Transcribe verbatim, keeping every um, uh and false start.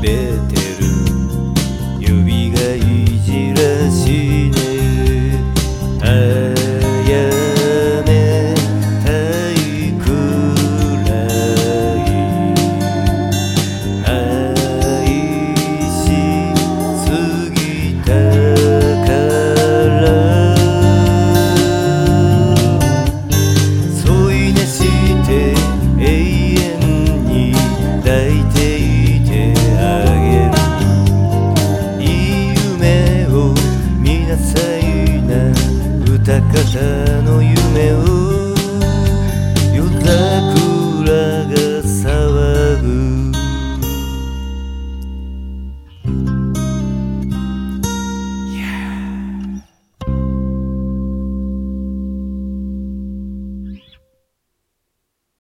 べてる指がいじらしねあやめたいくらい愛しすぎたから添い寝して永遠に抱いていてあげるいい夢を見なさいな歌方